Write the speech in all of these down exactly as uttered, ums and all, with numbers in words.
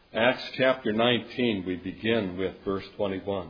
Acts chapter nineteen, we begin with verse twenty-one.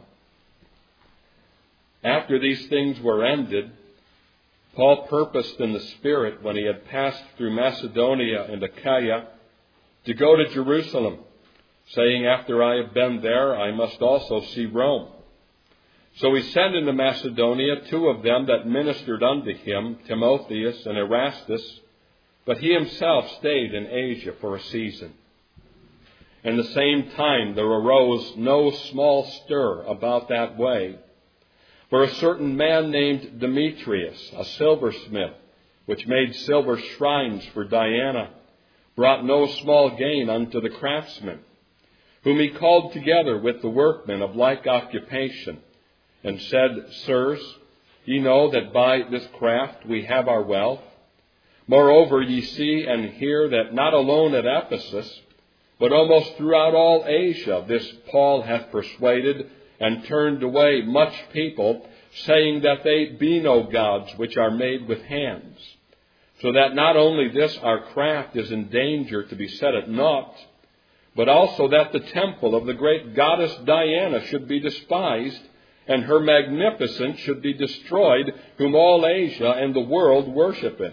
After these things were ended, Paul purposed in the Spirit, when he had passed through Macedonia and Achaia, to go to Jerusalem, saying, after I have been there, I must also see Rome. So he sent into Macedonia two of them that ministered unto him, Timotheus and Erastus, but he himself stayed in Asia for a season. In the same time there arose no small stir about that way, for a certain man named Demetrius, a silversmith, which made silver shrines for Diana, brought no small gain unto the craftsmen, whom he called together with the workmen of like occupation, and said, Sirs, ye know that by this craft we have our wealth. Moreover, ye see and hear that not alone at Ephesus, but almost throughout all Asia, this Paul hath persuaded and turned away much people, saying that they be no gods which are made with hands. So that not only this our craft is in danger to be set at naught, but also that the temple of the great goddess Diana should be despised, and her magnificence should be destroyed, whom all Asia and the world worshipeth.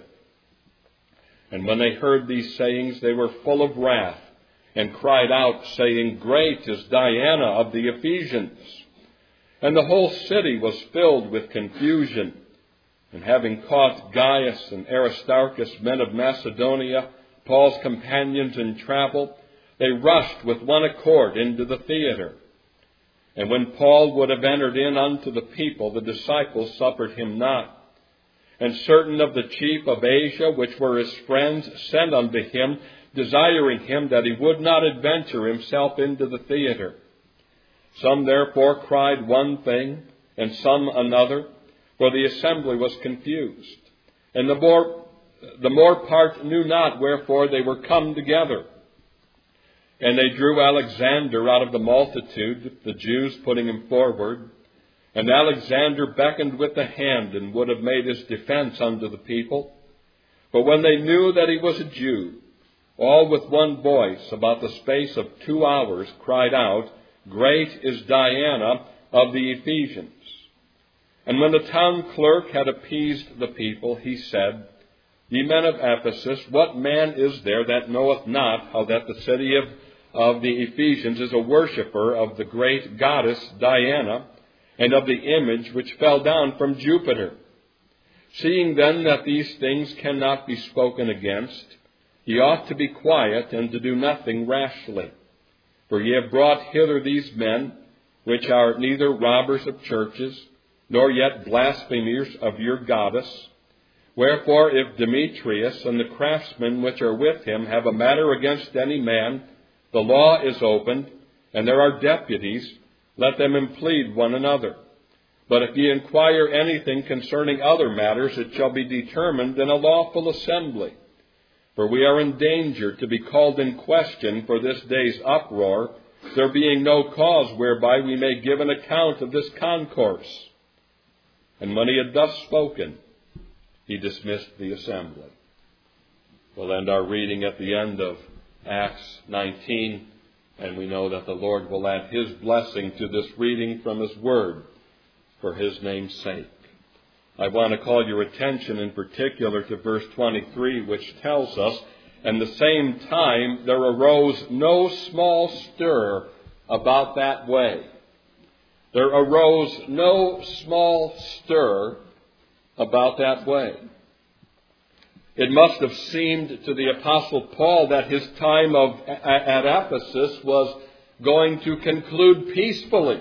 And when they heard these sayings, they were full of wrath, and cried out, saying, Great is Diana of the Ephesians. And the whole city was filled with confusion. And having caught Gaius and Aristarchus, men of Macedonia, Paul's companions in travel, they rushed with one accord into the theater. And when Paul would have entered in unto the people, the disciples suffered him not. And certain of the chief of Asia, which were his friends, sent unto him, desiring him that he would not adventure himself into the theater. Some therefore cried one thing, and some another, for the assembly was confused. And the more, the more part knew not wherefore they were come together. And they drew Alexander out of the multitude, the Jews putting him forward. And Alexander beckoned with the hand, and would have made his defense unto the people. But when they knew that he was a Jew, all with one voice, about the space of two hours, cried out, Great is Diana of the Ephesians. And when the town clerk had appeased the people, he said, Ye men of Ephesus, what man is there that knoweth not how that the city of, of the Ephesians is a worshipper of the great goddess Diana, and of the image which fell down from Jupiter? Seeing then that these things cannot be spoken against, ye ought to be quiet and to do nothing rashly. For ye have brought hither these men, which are neither robbers of churches, nor yet blasphemers of your goddess. Wherefore, if Demetrius and the craftsmen which are with him have a matter against any man, the law is opened, and there are deputies, let them implead one another. But if ye inquire anything concerning other matters, it shall be determined in a lawful assembly. For we are in danger to be called in question for this day's uproar, there being no cause whereby we may give an account of this concourse. And when he had thus spoken, he dismissed the assembly. We'll end our reading at the end of Acts nineteen, and we know that the Lord will add his blessing to this reading from his word for his name's sake. I want to call your attention in particular to verse twenty-three, which tells us, And the same time there arose no small stir about that way. There arose no small stir about that way. It must have seemed to the Apostle Paul that his time of at Ephesus was going to conclude peacefully.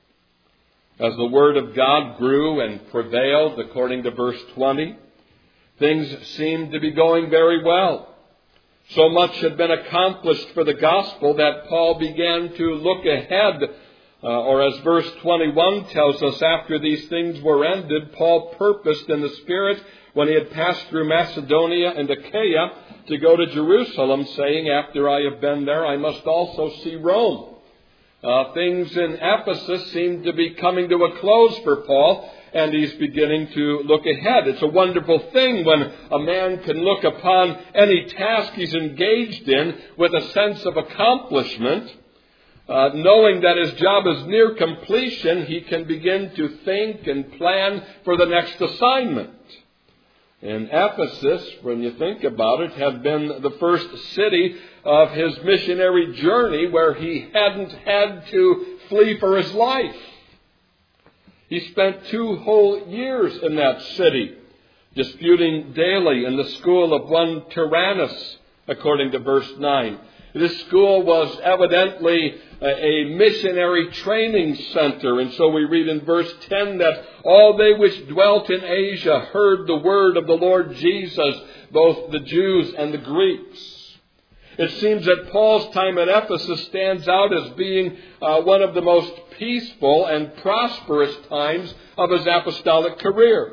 As the Word of God grew and prevailed, according to verse twenty, things seemed to be going very well. So much had been accomplished for the gospel that Paul began to look ahead, uh, or as verse twenty-one tells us, after these things were ended, Paul purposed in the Spirit, when he had passed through Macedonia and Achaia, to go to Jerusalem, saying, After I have been there, I must also see Rome. Uh, things in Ephesus seem to be coming to a close for Paul, and he's beginning to look ahead. It's a wonderful thing when a man can look upon any task he's engaged in with a sense of accomplishment. Uh, knowing that his job is near completion, he can begin to think and plan for the next assignment. And Ephesus, when you think about it, had been the first city of his missionary journey where he hadn't had to flee for his life. He spent two whole years in that city, disputing daily in the school of one Tyrannus, according to verse nine. This school was evidently a missionary training center. And so we read in verse ten that all they which dwelt in Asia heard the word of the Lord Jesus, both the Jews and the Greeks. It seems that Paul's time at Ephesus stands out as being uh, one of the most peaceful and prosperous times of his apostolic career.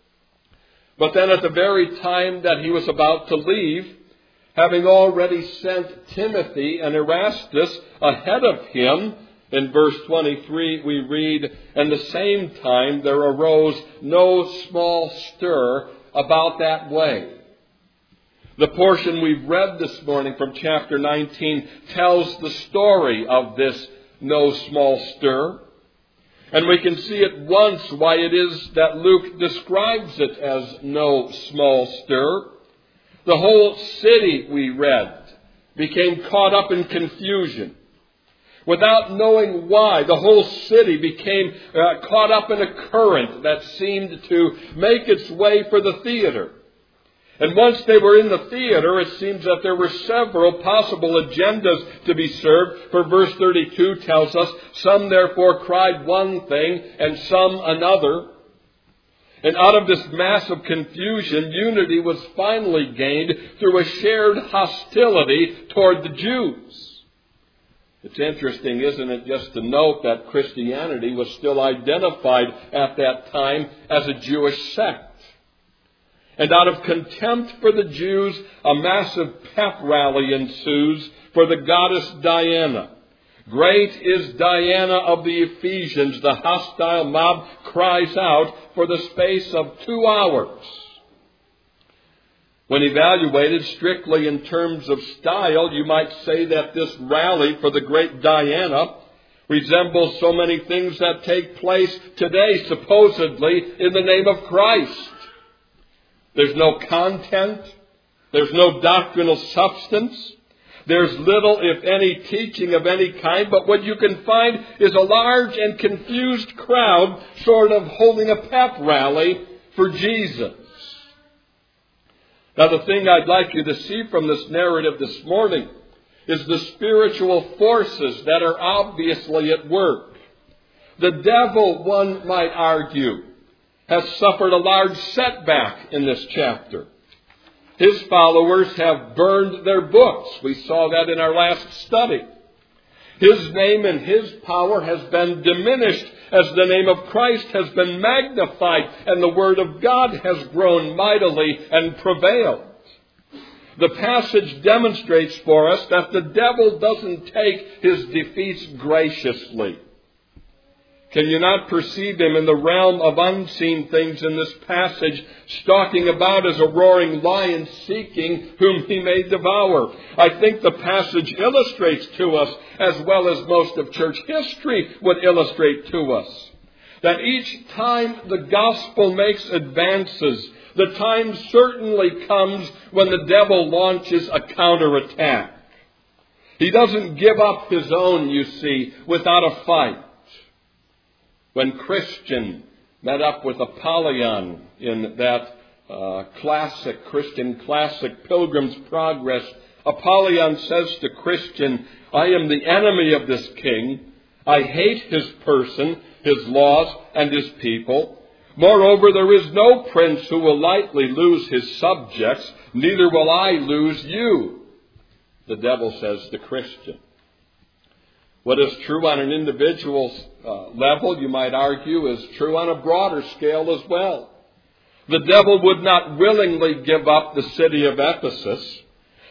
But then at the very time that he was about to leave, having already sent Timothy and Erastus ahead of him, in verse twenty-three we read, "And the same time there arose no small stir about that way." The portion we've read this morning from chapter nineteen tells the story of this no small stir. And we can see at once why it is that Luke describes it as no small stir. The whole city, we read, became caught up in confusion. Without knowing why, the whole city became uh, caught up in a current that seemed to make its way for the theater. And once they were in the theater, it seems that there were several possible agendas to be served. For verse thirty-two tells us, "Some therefore cried one thing, and some another." And out of this mass of confusion, unity was finally gained through a shared hostility toward the Jews. It's interesting, isn't it, just to note that Christianity was still identified at that time as a Jewish sect. And out of contempt for the Jews, a massive pep rally ensues for the goddess Diana. "Great is Diana of the Ephesians," the hostile mob cries out for the space of two hours. When evaluated strictly in terms of style, you might say that this rally for the great Diana resembles so many things that take place today, supposedly in the name of Christ. There's no content. There's no doctrinal substance. There's little, if any, teaching of any kind. But what you can find is a large and confused crowd sort of holding a pep rally for Jesus. Now, the thing I'd like you to see from this narrative this morning is the spiritual forces that are obviously at work. The devil, one might argue, has suffered a large setback in this chapter. His followers have burned their books. We saw that in our last study. His name and his power has been diminished as the name of Christ has been magnified and the Word of God has grown mightily and prevailed. The passage demonstrates for us that the devil doesn't take his defeats graciously. Can you not perceive him in the realm of unseen things in this passage, stalking about as a roaring lion, seeking whom he may devour? I think the passage illustrates to us, as well as most of church history would illustrate to us, that each time the gospel makes advances, the time certainly comes when the devil launches a counterattack. He doesn't give up his own, you see, without a fight. When Christian met up with Apollyon in that uh, classic, Christian classic, Pilgrim's Progress, Apollyon says to Christian, "I am the enemy of this king. I hate his person, his laws, and his people. Moreover, there is no prince who will lightly lose his subjects, neither will I lose you," the devil says to Christian. What is true on an individual uh, level, you might argue, is true on a broader scale as well. The devil would not willingly give up the city of Ephesus.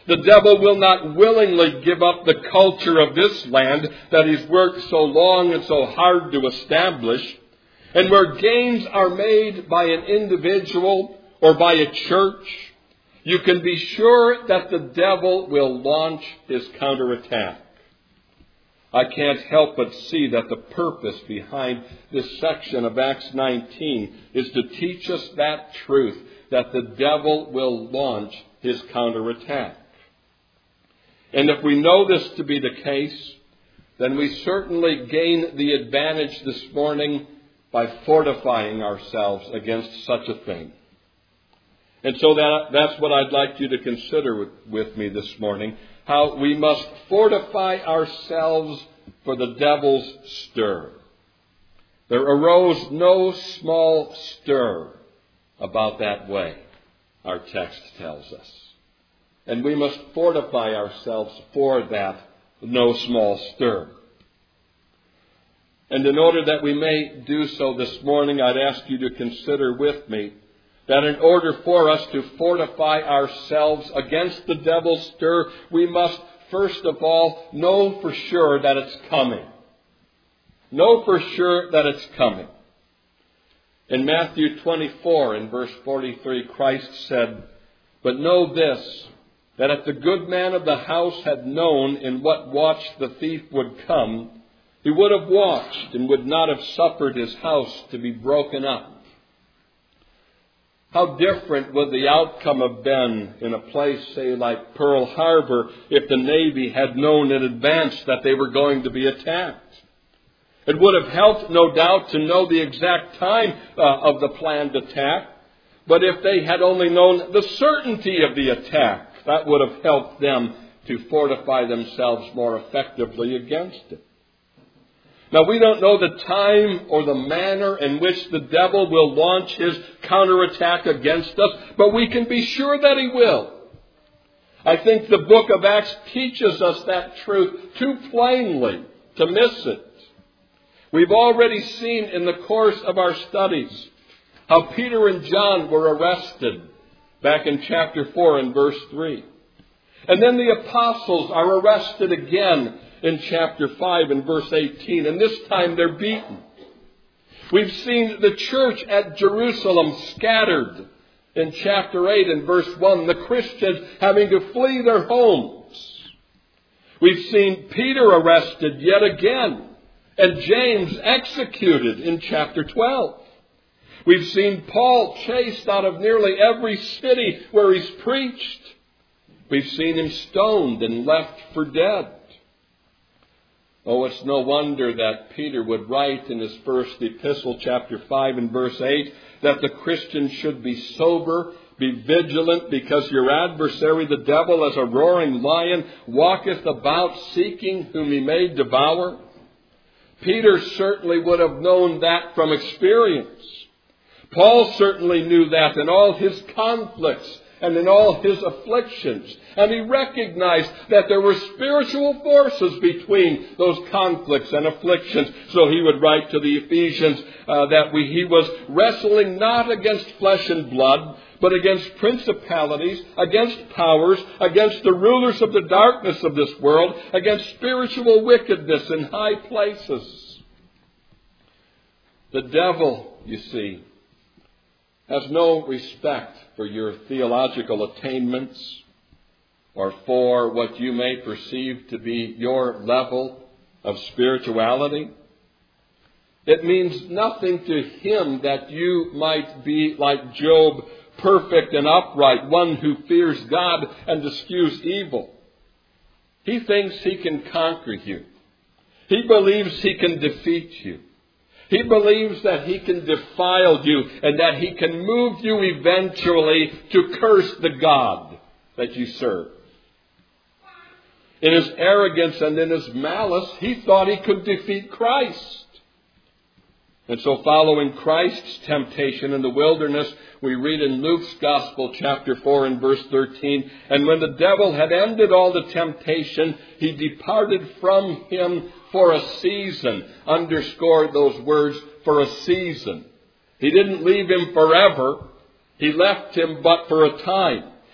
The devil will not willingly give up the culture of this land that he's worked so long and so hard to establish. And where gains are made by an individual or by a church, you can be sure that the devil will launch his counterattack. I can't help but see that the purpose behind this section of Acts nineteen is to teach us that truth, that the devil will launch his counterattack. And if we know this to be the case, then we certainly gain the advantage this morning by fortifying ourselves against such a thing. And so that, that's what I'd like you to consider with, with me this morning, how we must fortify ourselves for the devil's stir. There arose no small stir about that way, our text tells us. And we must fortify ourselves for that no small stir. And in order that we may do so this morning, I'd ask you to consider with me that in order for us to fortify ourselves against the devil's stir, we must first of all know for sure that it's coming. Know for sure that it's coming. In Matthew twenty-four, in verse forty-three, Christ said, "But know this, that if the good man of the house had known in what watch the thief would come, he would have watched and would not have suffered his house to be broken up." How different would the outcome have been in a place, say, like Pearl Harbor, if the Navy had known in advance that they were going to be attacked? It would have helped, no doubt, to know the exact time uh, of the planned attack. But if they had only known the certainty of the attack, that would have helped them to fortify themselves more effectively against it. Now, we don't know the time or the manner in which the devil will launch his counterattack against us, but we can be sure that he will. I think the book of Acts teaches us that truth too plainly to miss it. We've already seen in the course of our studies how Peter and John were arrested back in chapter four and verse three. And then the apostles are arrested again in chapter five and verse eighteen, and this time they're beaten. We've seen the church at Jerusalem scattered in chapter eight and verse one, the Christians having to flee their homes. We've seen Peter arrested yet again, and James executed in chapter twelve. We've seen Paul chased out of nearly every city where he's preached. We've seen him stoned and left for dead. Oh, it's no wonder that Peter would write in his first epistle, chapter five and verse eight, that the Christian should be sober, be vigilant, because your adversary, the devil, as a roaring lion, walketh about seeking whom he may devour. Peter certainly would have known that from experience. Paul certainly knew that in all his conflicts and in all his afflictions. And he recognized that there were spiritual forces between those conflicts and afflictions. So he would write to the Ephesians uh, that we, he was wrestling not against flesh and blood, but against principalities, against powers, against the rulers of the darkness of this world, against spiritual wickedness in high places. The devil, you see, has no respect for your theological attainments or for what you may perceive to be your level of spirituality. It means nothing to him that you might be like Job, perfect and upright, one who fears God and eschews evil. He thinks he can conquer you. He believes he can defeat you. He believes that he can defile you and that he can move you eventually to curse the God that you serve. In his arrogance and in his malice, he thought he could defeat Christ. And so following Christ's temptation in the wilderness, we read in Luke's Gospel, chapter four and verse thirteen, "And when the devil had ended all the temptation, he departed from him for a season." Underscore those words, for a season. He didn't leave him forever. He left him but for a time.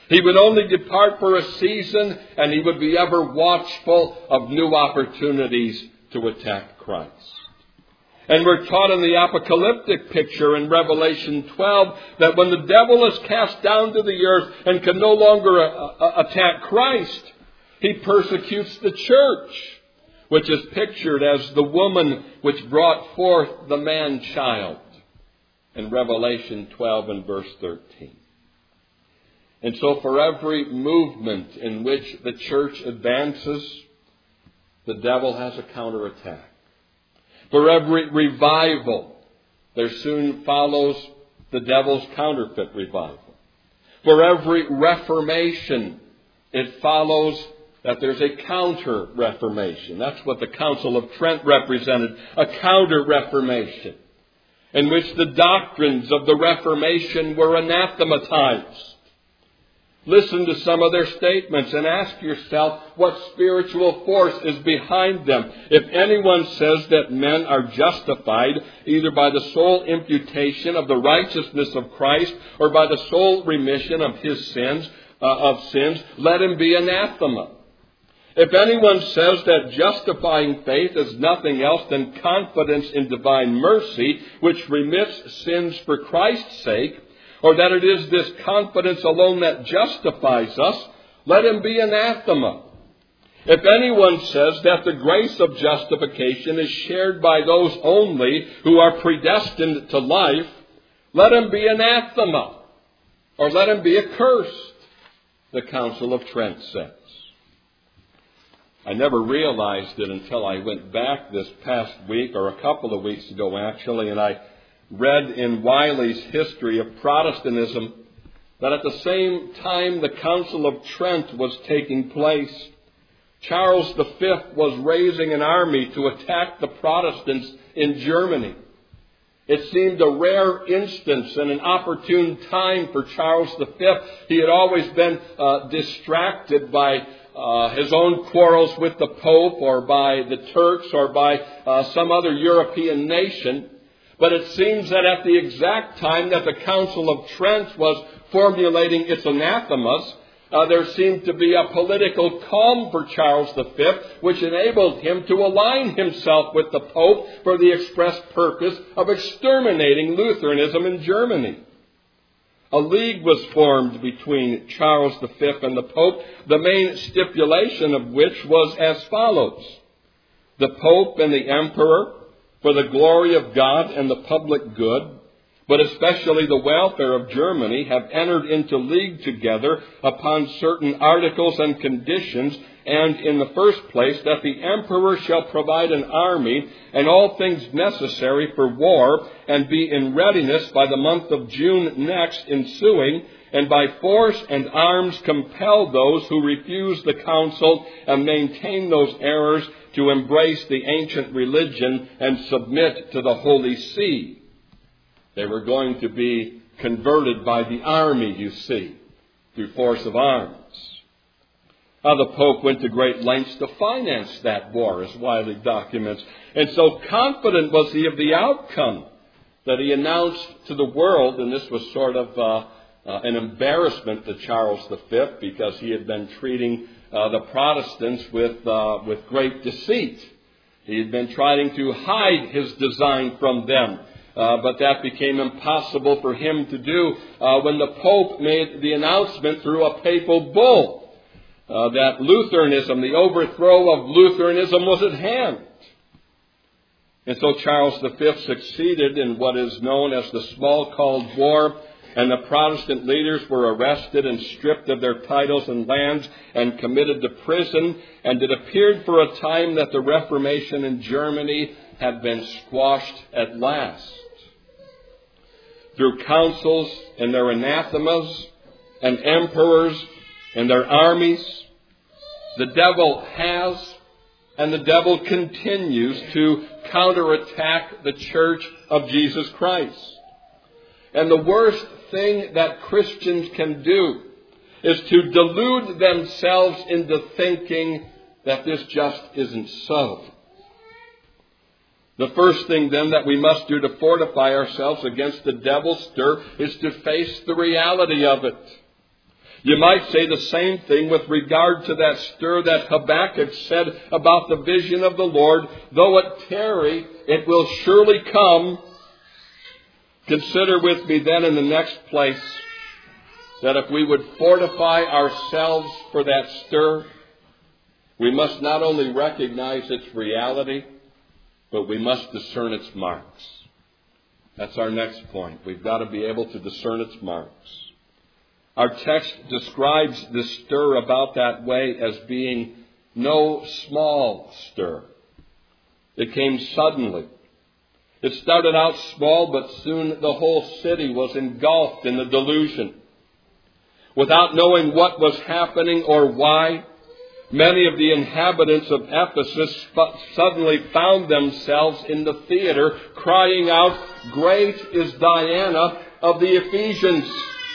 He would only depart for a season, and he would be ever watchful of new opportunities to attack Christ. And we're taught in the apocalyptic picture in Revelation twelve that when the devil is cast down to the earth and can no longer uh, uh, attack Christ, he persecutes the church, which is pictured as the woman which brought forth the man-child in Revelation twelve and verse thirteen. And so for every movement in which the church advances, the devil has a counterattack. For every revival, there soon follows the devil's counterfeit revival. For every reformation, it follows that there's a counter-reformation. That's what the Council of Trent represented, a counter-reformation, in which the doctrines of the Reformation were anathematized. Listen to some of their statements and ask yourself what spiritual force is behind them. If anyone says that men are justified either by the sole imputation of the righteousness of Christ or by the sole remission of his sins, uh, of sins, let him be anathema. If anyone says that justifying faith is nothing else than confidence in divine mercy, which remits sins for Christ's sake, or that it is this confidence alone that justifies us, let him be anathema. If anyone says that the grace of justification is shared by those only who are predestined to life, let him be anathema, or let him be accursed, the Council of Trent says. I never realized it until I went back this past week, or a couple of weeks ago actually, and I read in Wiley's History of Protestantism that at the same time the Council of Trent was taking place, Charles the Fifth was raising an army to attack the Protestants in Germany. It seemed a rare instance and an opportune time for Charles the Fifth. He had always been uh, distracted by uh, his own quarrels with the Pope or by the Turks or by uh, some other European nation. But it seems that at the exact time that the Council of Trent was formulating its anathemas, uh, there seemed to be a political calm for Charles the Fifth, which enabled him to align himself with the Pope for the express purpose of exterminating Lutheranism in Germany. A league was formed between Charles the Fifth and the Pope, the main stipulation of which was as follows. The Pope and the Emperor, for the glory of God and the public good, but especially the welfare of Germany, have entered into league together upon certain articles and conditions, and in the first place that the Emperor shall provide an army and all things necessary for war, and be in readiness by the month of June next ensuing, and by force and arms compel those who refuse the council and maintain those errors to embrace the ancient religion and submit to the Holy See. They were going to be converted by the army, you see, through force of arms. Now, the Pope went to great lengths to finance that war, as Wiley documents. And so confident was he of the outcome that he announced to the world, and this was sort of uh, uh, an embarrassment to Charles the Fifth because he had been treating Uh, the Protestants with uh, with great deceit. He had been trying to hide his design from them, uh, but that became impossible for him to do uh, when the Pope made the announcement through a papal bull uh, that Lutheranism, the overthrow of Lutheranism, was at hand. And so Charles the Fifth succeeded in what is known as the Smalcald War, and the Protestant leaders were arrested and stripped of their titles and lands and committed to prison. And it appeared for a time that the Reformation in Germany had been squashed at last. Through councils and their anathemas and emperors and their armies, the devil has and the devil continues to counterattack the Church of Jesus Christ. And the worst thing that Christians can do is to delude themselves into thinking that this just isn't so. The first thing then that we must do to fortify ourselves against the devil's stir is to face the reality of it. You might say the same thing with regard to that stir that Habakkuk said about the vision of the Lord. Though it tarry, it will surely come. Consider with me then in the next place that if we would fortify ourselves for that stir, we must not only recognize its reality, but we must discern its marks. That's our next point. We've got to be able to discern its marks. Our text describes this stir about that way as being no small stir. It came suddenly. It started out small, but soon the whole city was engulfed in the delusion. Without knowing what was happening or why, many of the inhabitants of Ephesus suddenly found themselves in the theater crying out, "Great is Diana of the Ephesians."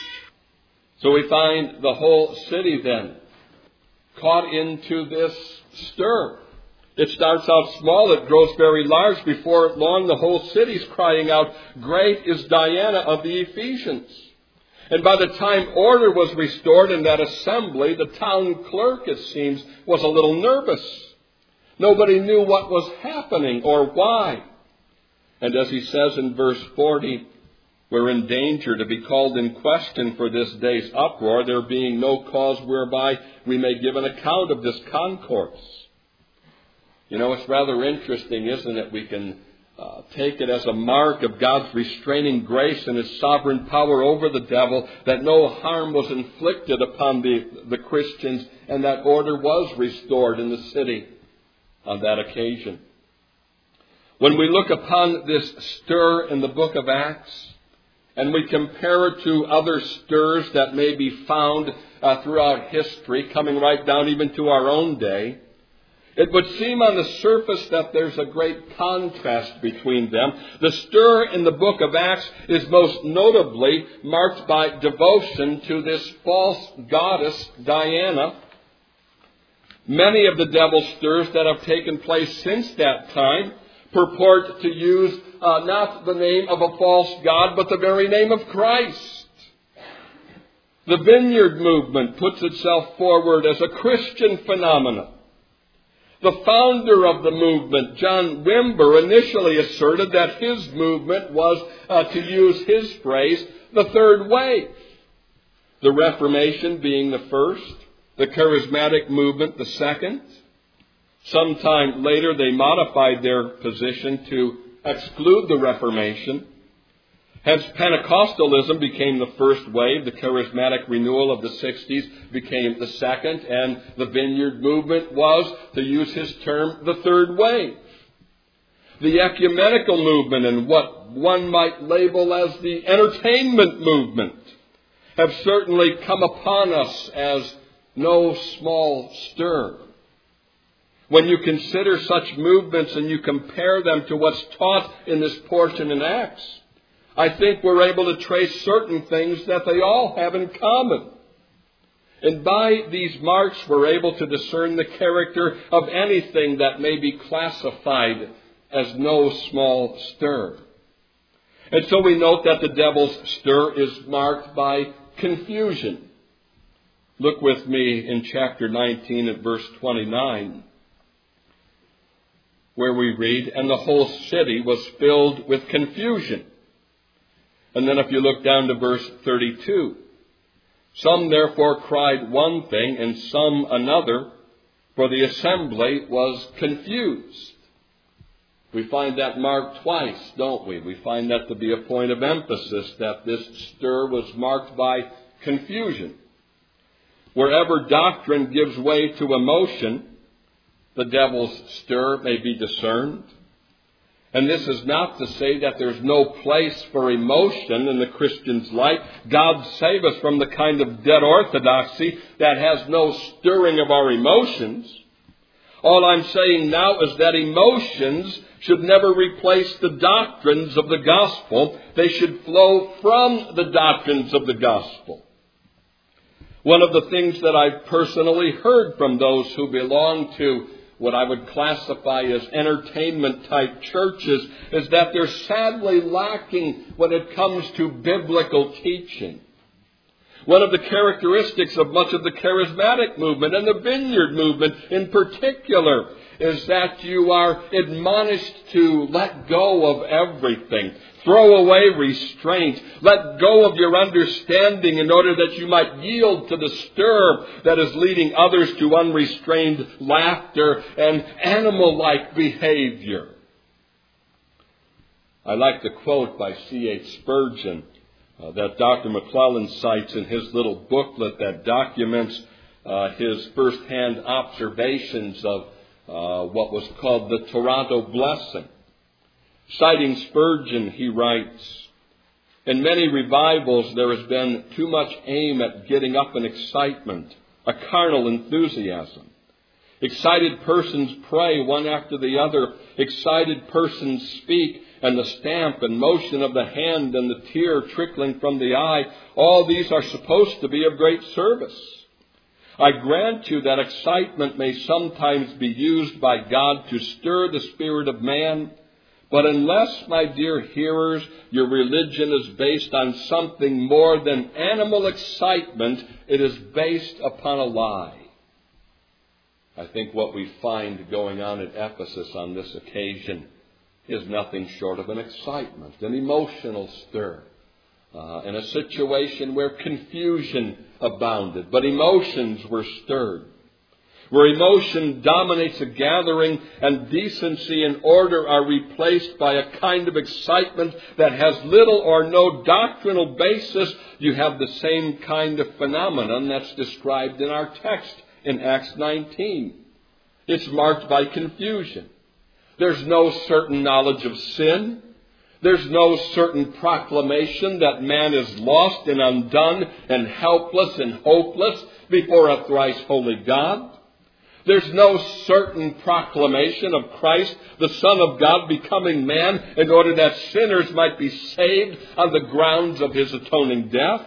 So we find the whole city then caught into this stir. It starts out small, it grows very large. Before long, the whole city's crying out, "Great is Diana of the Ephesians." And by the time order was restored in that assembly, the town clerk, it seems, was a little nervous. Nobody knew what was happening or why. And as he says in verse forty, we're in danger to be called in question for this day's uproar, there being no cause whereby we may give an account of this concourse. You know, it's rather interesting, isn't it? We can uh, take it as a mark of God's restraining grace and His sovereign power over the devil that no harm was inflicted upon the, the Christians and that order was restored in the city on that occasion. When we look upon this stir in the book of Acts, and we compare it to other stirs that may be found uh, throughout history, coming right down even to our own day, it would seem on the surface that there's a great contrast between them. The stir in the book of Acts is most notably marked by devotion to this false goddess, Diana. Many of the devil's stirs that have taken place since that time purport to use uh, not the name of a false god, but the very name of Christ. The Vineyard Movement puts itself forward as a Christian phenomenon. The founder of the movement, John Wimber, initially asserted that his movement was, uh, to use his phrase, the third wave. The Reformation being the first, the Charismatic movement the second. Sometime later, they modified their position to exclude the Reformation. Hence, Pentecostalism became the first wave. The Charismatic renewal of the sixties became the second. And the Vineyard Movement was, to use his term, the third wave. The ecumenical movement and what one might label as the entertainment movement have certainly come upon us as no small stir. When you consider such movements and you compare them to what's taught in this portion in Acts, I think we're able to trace certain things that they all have in common. And by these marks, we're able to discern the character of anything that may be classified as no small stir. And so we note that the devil's stir is marked by confusion. Look with me in chapter nineteen at verse twenty-nine, where we read, "And the whole city was filled with confusion." And then if you look down to verse thirty-two, "Some therefore cried one thing and some another, for the assembly was confused." We find that marked twice, don't we? We find that to be a point of emphasis, that this stir was marked by confusion. Wherever doctrine gives way to emotion, the devil's stir may be discerned. And this is not to say that there's no place for emotion in the Christian's life. God save us from the kind of dead orthodoxy that has no stirring of our emotions. All I'm saying now is that emotions should never replace the doctrines of the gospel. They should flow from the doctrines of the gospel. One of the things that I've personally heard from those who belong to what I would classify as entertainment-type churches is that they're sadly lacking when it comes to biblical teaching. One of the characteristics of much of the charismatic movement and the vineyard movement in particular is that you are admonished to let go of everything. Throw away restraint. Let go of your understanding in order that you might yield to the stir that is leading others to unrestrained laughter and animal-like behavior. I like the quote by C H Spurgeon uh, that Doctor McClellan cites in his little booklet that documents uh, his first-hand observations of uh, what was called the Toronto Blessing. Citing Spurgeon, he writes, "In many revivals there has been too much aim at getting up an excitement, a carnal enthusiasm. Excited persons pray one after the other. Excited persons speak, and the stamp and motion of the hand and the tear trickling from the eye, all these are supposed to be of great service. I grant you that excitement may sometimes be used by God to stir the spirit of man, but unless, my dear hearers, your religion is based on something more than animal excitement, it is based upon a lie." I think what we find going on at Ephesus on this occasion is nothing short of an excitement, an emotional stir, uh, in a situation where confusion abounded, but emotions were stirred. Where emotion dominates a gathering and decency and order are replaced by a kind of excitement that has little or no doctrinal basis, you have the same kind of phenomenon that's described in our text in Acts nineteen. It's marked by confusion. There's no certain knowledge of sin. There's no certain proclamation that man is lost and undone and helpless and hopeless before a thrice holy God. There's no certain proclamation of Christ, the Son of God, becoming man in order that sinners might be saved on the grounds of his atoning death.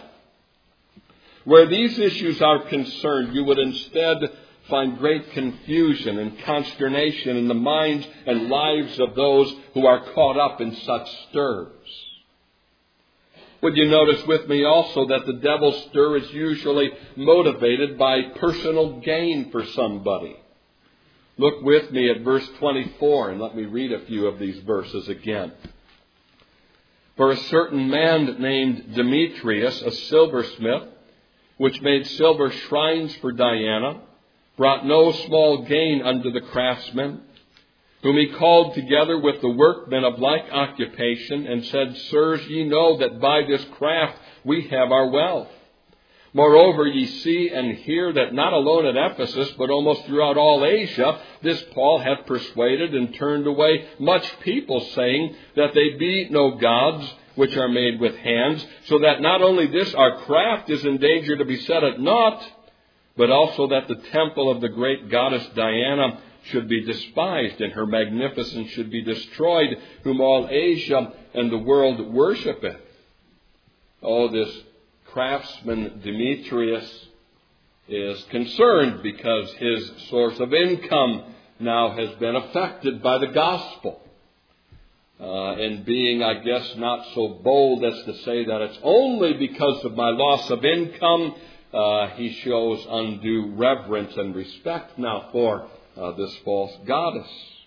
Where these issues are concerned, you would instead find great confusion and consternation in the minds and lives of those who are caught up in such stirs. Would you notice with me also that the devil's stir is usually motivated by personal gain for somebody? Look with me at verse twenty-four, and let me read a few of these verses again. "For a certain man named Demetrius, a silversmith, which made silver shrines for Diana, brought no small gain unto the craftsmen, whom he called together with the workmen of like occupation, and said, Sirs, ye know that by this craft we have our wealth. Moreover, ye see and hear that not alone at Ephesus, but almost throughout all Asia, this Paul hath persuaded and turned away much people, saying that they be no gods which are made with hands, so that not only this our craft is in danger to be set at naught, but also that the temple of the great goddess Diana should be despised, and her magnificence should be destroyed, whom all Asia and the world worshipeth." Oh, this craftsman Demetrius is concerned because his source of income now has been affected by the gospel. Uh, and being, I guess, not so bold as to say that it's only because of my loss of income, uh, he shows undue reverence and respect now for uh, this false goddess.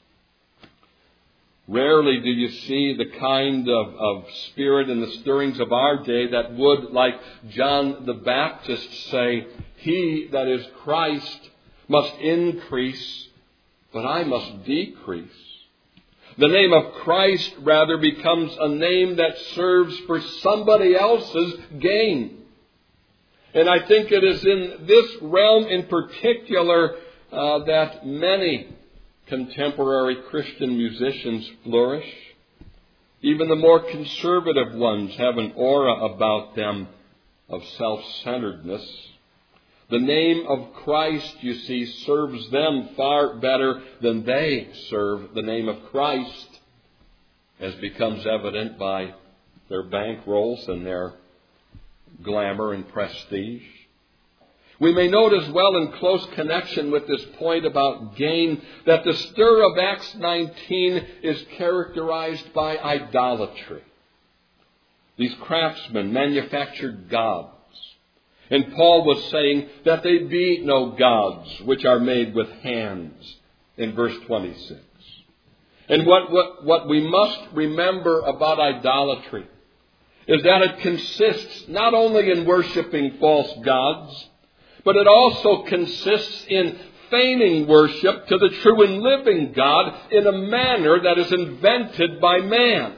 Rarely do you see the kind of, of spirit in the stirrings of our day that would, like John the Baptist, say, "He that is Christ must increase, but I must decrease." The name of Christ rather becomes a name that serves for somebody else's gain. And I think it is in this realm in particular uh, that many contemporary Christian musicians flourish. Even the more conservative ones have an aura about them of self-centeredness. The name of Christ, you see, serves them far better than they serve the name of Christ, as becomes evident by their bankrolls and their glamour and prestige. We may note as well, in close connection with this point about gain, that the stir of Acts nineteen is characterized by idolatry. These craftsmen manufactured gods. And Paul was saying that they be no gods which are made with hands in verse twenty-six. And what, what, what we must remember about idolatry is that it consists not only in worshiping false gods, but it also consists in feigning worship to the true and living God in a manner that is invented by man.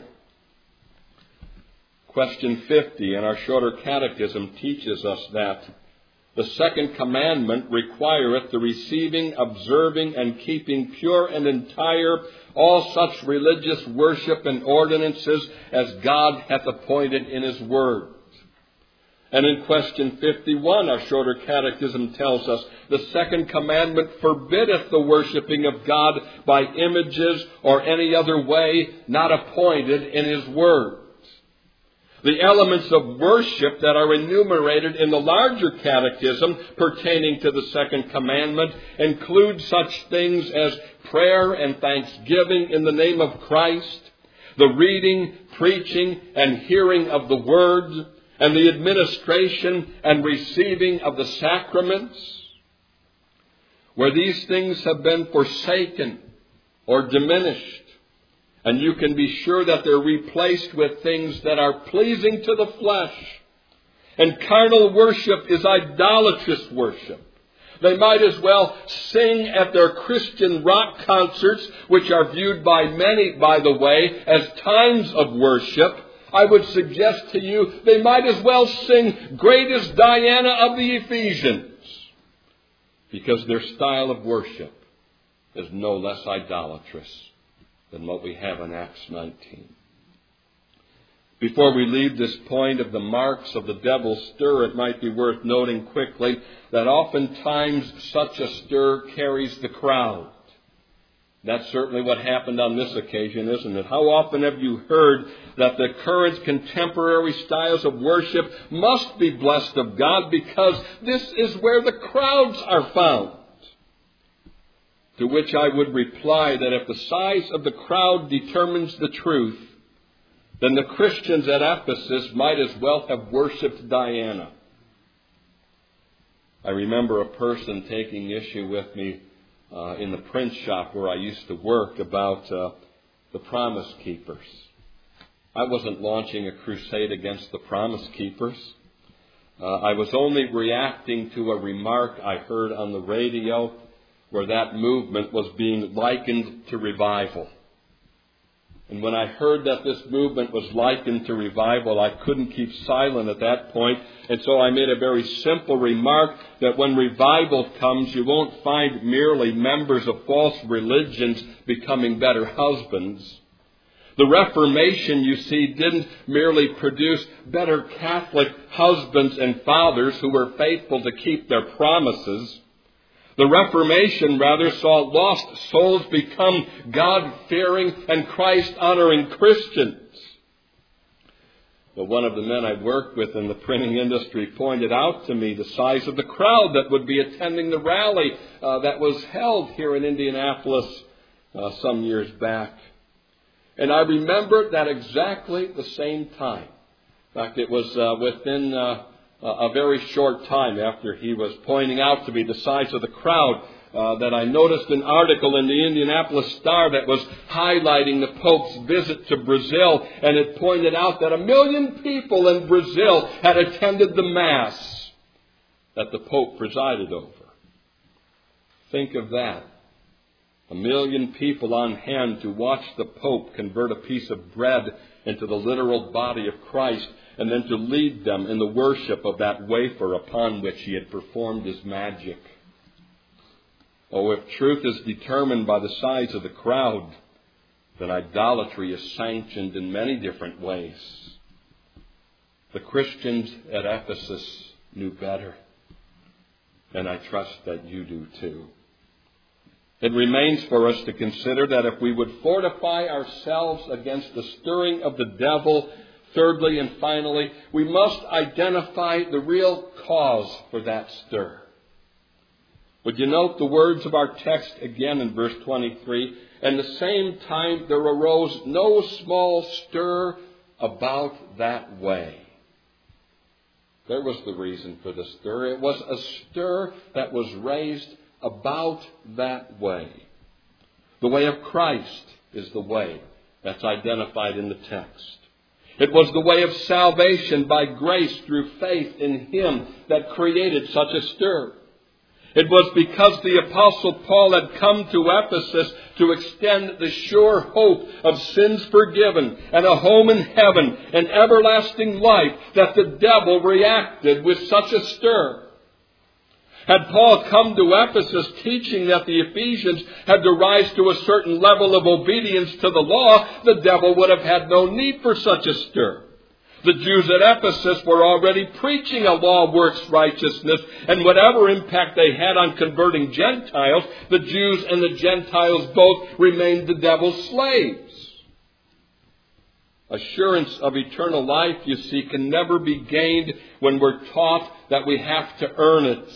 Question fifty in our shorter catechism teaches us that the second commandment requireth the receiving, observing, and keeping pure and entire all such religious worship and ordinances as God hath appointed in his word. And in question fifty-one, our shorter catechism tells us, the second commandment forbiddeth the worshiping of God by images or any other way not appointed in his word. The elements of worship that are enumerated in the larger catechism pertaining to the second commandment include such things as prayer and thanksgiving in the name of Christ, the reading, preaching, and hearing of the word, and the administration and receiving of the sacraments. Where these things have been forsaken or diminished, and you can be sure that they're replaced with things that are pleasing to the flesh. And carnal worship is idolatrous worship. They might as well sing at their Christian rock concerts, which are viewed by many, by the way, as times of worship. I would suggest to you they might as well sing Great is Diana of the Ephesians, because their style of worship is no less idolatrous than what we have in Acts nineteen. Before we leave this point of the marks of the devil's stir, it might be worth noting quickly that oftentimes such a stir carries the crowd. That's certainly what happened on this occasion, isn't it? How often have you heard that the current contemporary styles of worship must be blessed of God because this is where the crowds are found? To which I would reply that if the size of the crowd determines the truth, then the Christians at Ephesus might as well have worshipped Diana. I remember a person taking issue with me uh, in the print shop where I used to work about uh, the Promise Keepers. I wasn't launching a crusade against the Promise Keepers. Uh, I was only reacting to a remark I heard on the radio where that movement was being likened to revival. And when I heard that this movement was likened to revival, I couldn't keep silent at that point. And so I made a very simple remark that when revival comes, you won't find merely members of false religions becoming better husbands. The Reformation, you see, didn't merely produce better Catholic husbands and fathers who were faithful to keep their promises. The Reformation rather saw lost souls become God-fearing and Christ-honoring Christians. But one of the men I worked with in the printing industry pointed out to me the size of the crowd that would be attending the rally uh, that was held here in Indianapolis uh, some years back. And I remembered that exactly the same time. In fact, it was uh, within... Uh, Uh, a very short time after he was pointing out to me the size of the crowd uh, that I noticed an article in the Indianapolis Star that was highlighting the Pope's visit to Brazil, and it pointed out that a million people in Brazil had attended the Mass that the Pope presided over. Think of that. A million people on hand to watch the Pope convert a piece of bread into the literal body of Christ, and then to lead them in the worship of that wafer upon which he had performed his magic. Oh, if truth is determined by the size of the crowd, then idolatry is sanctioned in many different ways. The Christians at Ephesus knew better, and I trust that you do too. It remains for us to consider that if we would fortify ourselves against the stirring of the devil, thirdly and finally, we must identify the real cause for that stir. Would you note the words of our text again in verse twenty-three? And the same time there arose no small stir about that way. There was the reason for the stir. It was a stir that was raised about that way. The way of Christ is the way that's identified in the text. It was the way of salvation by grace through faith in Him that created such a stir. It was because the Apostle Paul had come to Ephesus to extend the sure hope of sins forgiven and a home in heaven and everlasting life that the devil reacted with such a stir. Had Paul come to Ephesus teaching that the Ephesians had to rise to a certain level of obedience to the law, the devil would have had no need for such a stir. The Jews at Ephesus were already preaching a law works righteousness, and whatever impact they had on converting Gentiles, the Jews and the Gentiles both remained the devil's slaves. Assurance of eternal life, you see, can never be gained when we're taught that we have to earn it.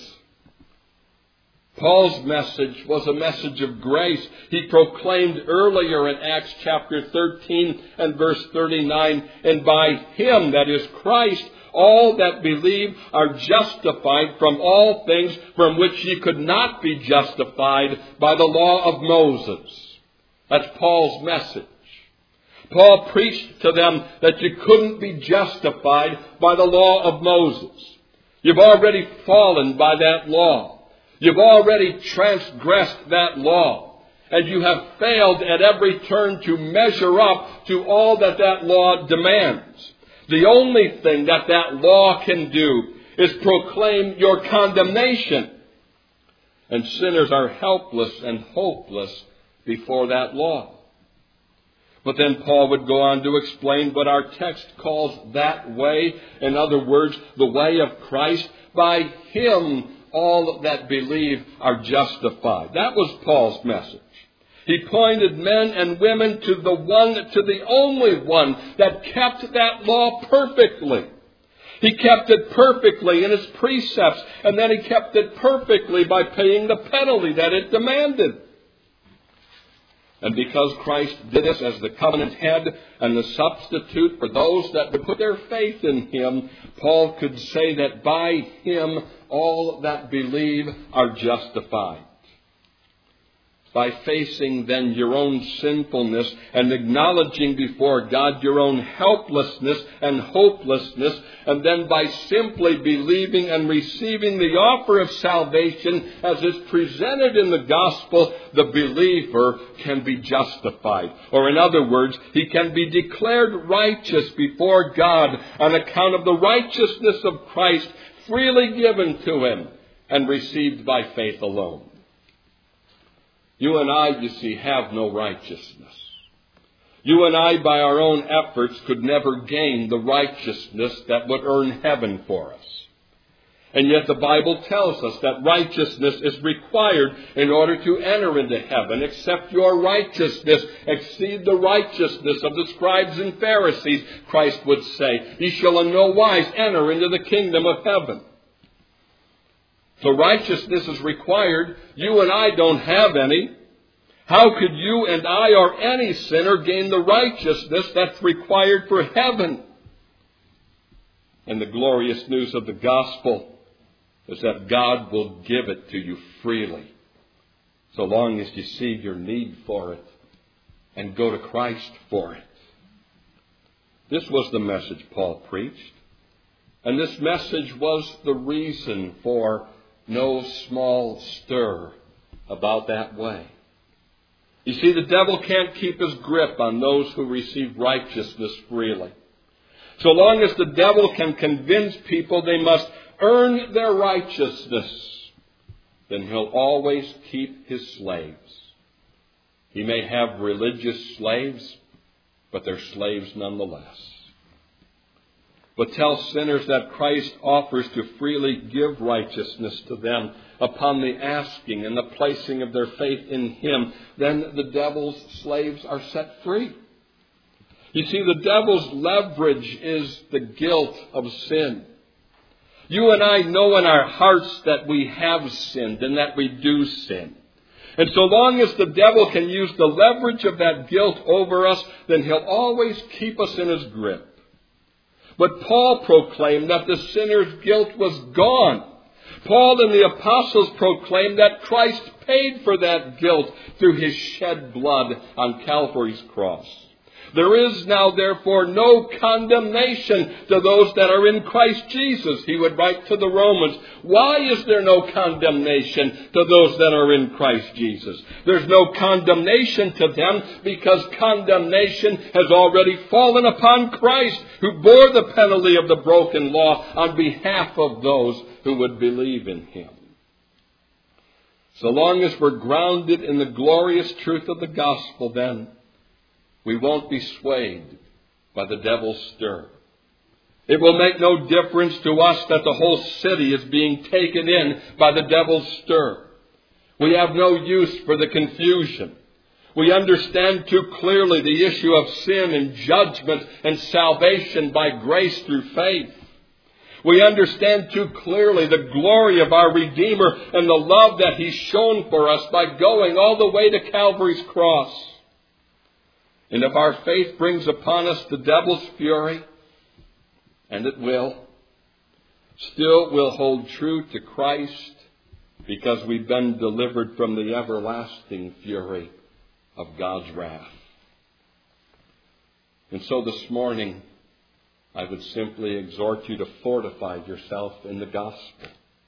Paul's message was a message of grace. He proclaimed earlier in Acts chapter thirteen and verse thirty-nine, and by Him, that is Christ, all that believe are justified from all things from which ye could not be justified by the law of Moses. That's Paul's message. Paul preached to them that you couldn't be justified by the law of Moses. You've already fallen by that law. You've already transgressed that law, and you have failed at every turn to measure up to all that that law demands. The only thing that that law can do is proclaim your condemnation. And sinners are helpless and hopeless before that law. But then Paul would go on to explain what our text calls that way. In other words, the way of Christ. By Him all that believe are justified. That was Paul's message. He pointed men and women to the one, to the only one that kept that law perfectly. He kept it perfectly in His precepts, and then He kept it perfectly by paying the penalty that it demanded. And because Christ did this as the covenant head and the substitute for those that would put their faith in Him, Paul could say that by Him all that believe are justified. By facing then your own sinfulness and acknowledging before God your own helplessness and hopelessness, and then by simply believing and receiving the offer of salvation as is presented in the gospel, the believer can be justified. Or in other words, he can be declared righteous before God on account of the righteousness of Christ freely given to him and received by faith alone. You and I, you see, have no righteousness. You and I, by our own efforts, could never gain the righteousness that would earn heaven for us. And yet the Bible tells us that righteousness is required in order to enter into heaven, except your righteousness exceed the righteousness of the scribes and Pharisees, Christ would say. Ye shall in no wise enter into the kingdom of heaven. So righteousness is required. You and I don't have any. How could you and I or any sinner gain the righteousness that's required for heaven? And the glorious news of the gospel is that God will give it to you freely, so long as you see your need for it and go to Christ for it. This was the message Paul preached. And this message was the reason for no small stir about that way. You see, the devil can't keep his grip on those who receive righteousness freely. So long as the devil can convince people they must earn their righteousness, then he'll always keep his slaves. He may have religious slaves, but they're slaves nonetheless. But tell sinners that Christ offers to freely give righteousness to them upon the asking and the placing of their faith in Him, then the devil's slaves are set free. You see, the devil's leverage is the guilt of sin. You and I know in our hearts that we have sinned and that we do sin. And so long as the devil can use the leverage of that guilt over us, then he'll always keep us in his grip. But Paul proclaimed that the sinner's guilt was gone. Paul and the apostles proclaimed that Christ paid for that guilt through his shed blood on Calvary's cross. There is now, therefore, no condemnation to those that are in Christ Jesus, he would write to the Romans. Why is there no condemnation to those that are in Christ Jesus? There's no condemnation to them because condemnation has already fallen upon Christ, who bore the penalty of the broken law on behalf of those who would believe in him. So long as we're grounded in the glorious truth of the gospel, then, we won't be swayed by the devil's stir. It will make no difference to us that the whole city is being taken in by the devil's stir. We have no use for the confusion. We understand too clearly the issue of sin and judgment and salvation by grace through faith. We understand too clearly the glory of our Redeemer and the love that he's shown for us by going all the way to Calvary's cross. And if our faith brings upon us the devil's fury, and it will, still we'll hold true to Christ because we've been delivered from the everlasting fury of God's wrath. And so this morning, I would simply exhort you to fortify yourself in the gospel.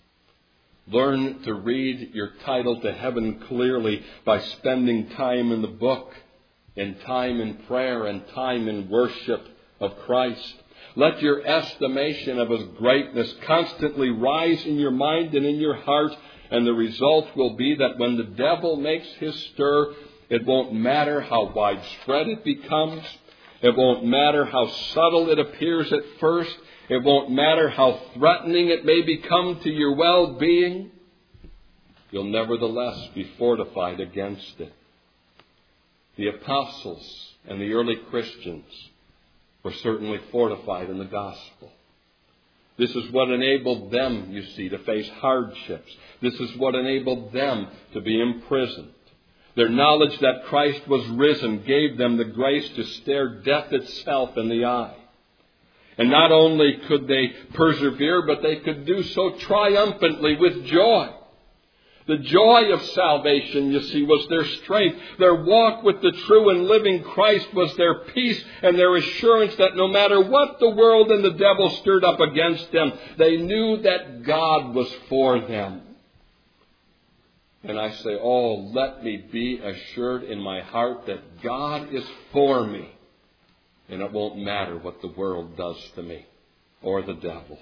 Learn to read your title to heaven clearly by spending time in the book, and time in prayer, and time in worship of Christ. Let your estimation of his greatness constantly rise in your mind and in your heart, and the result will be that when the devil makes his stir, it won't matter how widespread it becomes. It won't matter how subtle it appears at first. It won't matter how threatening it may become to your well-being. You'll nevertheless be fortified against it. The apostles and the early Christians were certainly fortified in the gospel. This is what enabled them, you see, to face hardships. This is what enabled them to be imprisoned. Their knowledge that Christ was risen gave them the grace to stare death itself in the eye. And not only could they persevere, but they could do so triumphantly with joy. The joy of salvation, you see, was their strength. Their walk with the true and living Christ was their peace and their assurance that no matter what the world and the devil stirred up against them, they knew that God was for them. And I say, oh, let me be assured in my heart that God is for me. And it won't matter what the world does to me or the devil.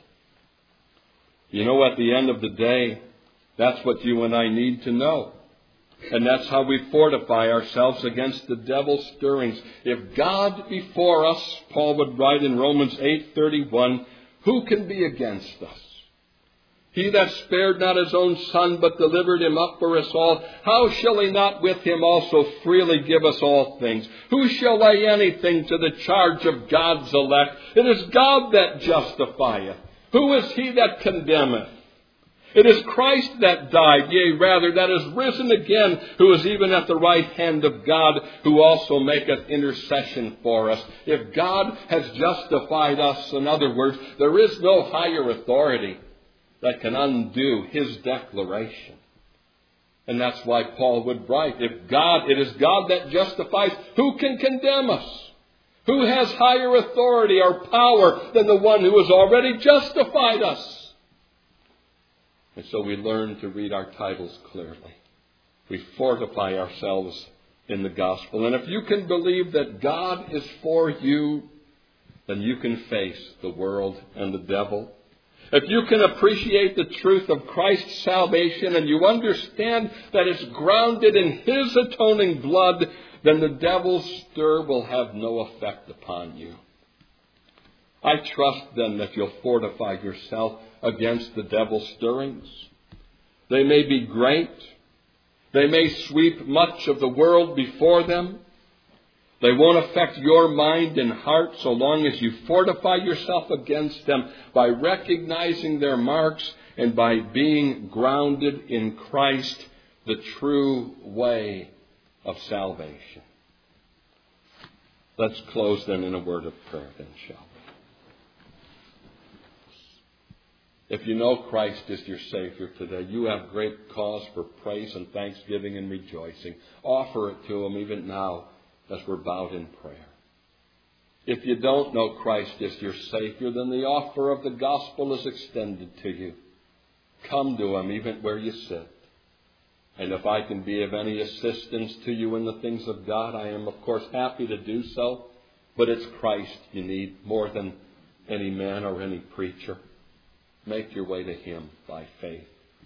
You know, at the end of the day, that's what you and I need to know. And that's how we fortify ourselves against the devil's stirrings. If God be for us, Paul would write in Romans eight thirty-one, who can be against us? He that spared not his own son, but delivered him up for us all, how shall he not with him also freely give us all things? Who shall lay anything to the charge of God's elect? It is God that justifieth. Who is he that condemneth? It is Christ that died, yea, rather, that is risen again, who is even at the right hand of God, who also maketh intercession for us. If God has justified us, in other words, there is no higher authority that can undo his declaration. And that's why Paul would write, if God, it is God that justifies, who can condemn us? Who has higher authority or power than the one who has already justified us? And so we learn to read our titles clearly. We fortify ourselves in the gospel. And if you can believe that God is for you, then you can face the world and the devil. If you can appreciate the truth of Christ's salvation and you understand that it's grounded in his atoning blood, then the devil's stir will have no effect upon you. I trust then that you'll fortify yourself against the devil's stirrings. They may be great. They may sweep much of the world before them. They won't affect your mind and heart so long as you fortify yourself against them by recognizing their marks and by being grounded in Christ, the true way of salvation. Let's close then in a word of prayer then, shall we? If you know Christ is your Savior today, you have great cause for praise and thanksgiving and rejoicing. Offer it to Him even now as we're bowed in prayer. If you don't know Christ as your Savior, then the offer of the gospel is extended to you. Come to Him even where you sit. And if I can be of any assistance to you in the things of God, I am, of course, happy to do so. But it's Christ you need more than any man or any preacher. Make your way to Him by faith.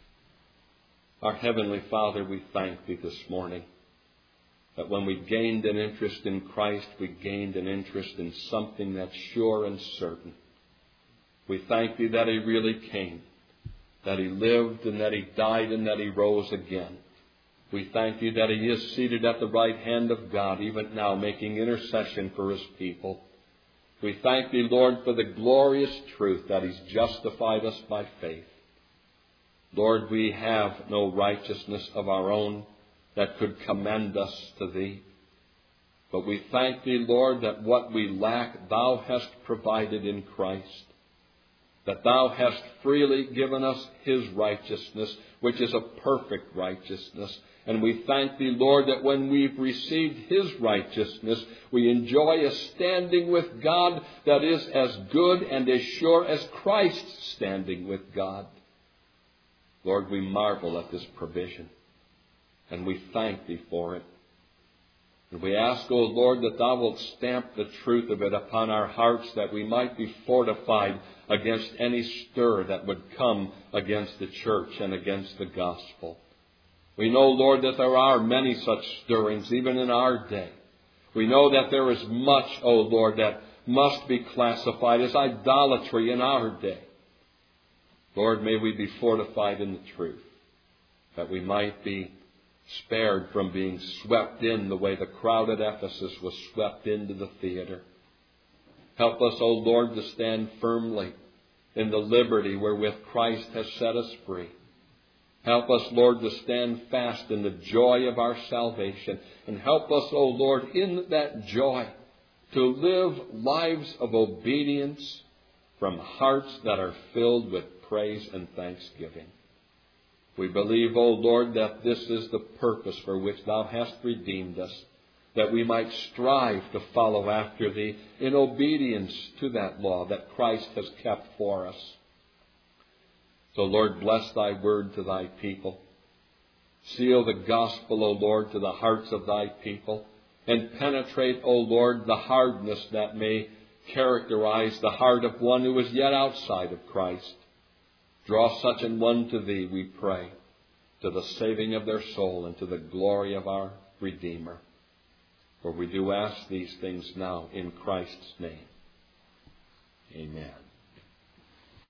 Our Heavenly Father, we thank Thee this morning that when we gained an interest in Christ, we gained an interest in something that's sure and certain. We thank Thee that He really came, that He lived and that He died and that He rose again. We thank Thee that He is seated at the right hand of God, even now making intercession for His people. We thank Thee, Lord, for the glorious truth that He's justified us by faith. Lord, we have no righteousness of our own that could commend us to Thee. But we thank Thee, Lord, that what we lack Thou hast provided in Christ. That Thou hast freely given us His righteousness, which is a perfect righteousness. And we thank Thee, Lord, that when we've received His righteousness, we enjoy a standing with God that is as good and as sure as Christ's standing with God. Lord, we marvel at this provision, and we thank Thee for it. And we ask, O Lord, that Thou wilt stamp the truth of it upon our hearts, that we might be fortified against any stir that would come against the church and against the gospel. We know, Lord, that there are many such stirrings, even in our day. We know that there is much, O Lord, that must be classified as idolatry in our day. Lord, may we be fortified in the truth, that we might be spared from being swept in the way the crowd at Ephesus was swept into the theater. Help us, O Lord, to stand firmly in the liberty wherewith Christ has set us free. Help us, Lord, to stand fast in the joy of our salvation. And help us, O Lord, in that joy to live lives of obedience from hearts that are filled with praise and thanksgiving. We believe, O Lord, that this is the purpose for which Thou hast redeemed us, that we might strive to follow after Thee in obedience to that law that Christ has kept for us. So, Lord, bless Thy word to Thy people. Seal the gospel, O Lord, to the hearts of Thy people, and penetrate, O Lord, the hardness that may characterize the heart of one who is yet outside of Christ. Draw such an one to Thee, we pray, to the saving of their soul and to the glory of our Redeemer. For we do ask these things now in Christ's name. Amen.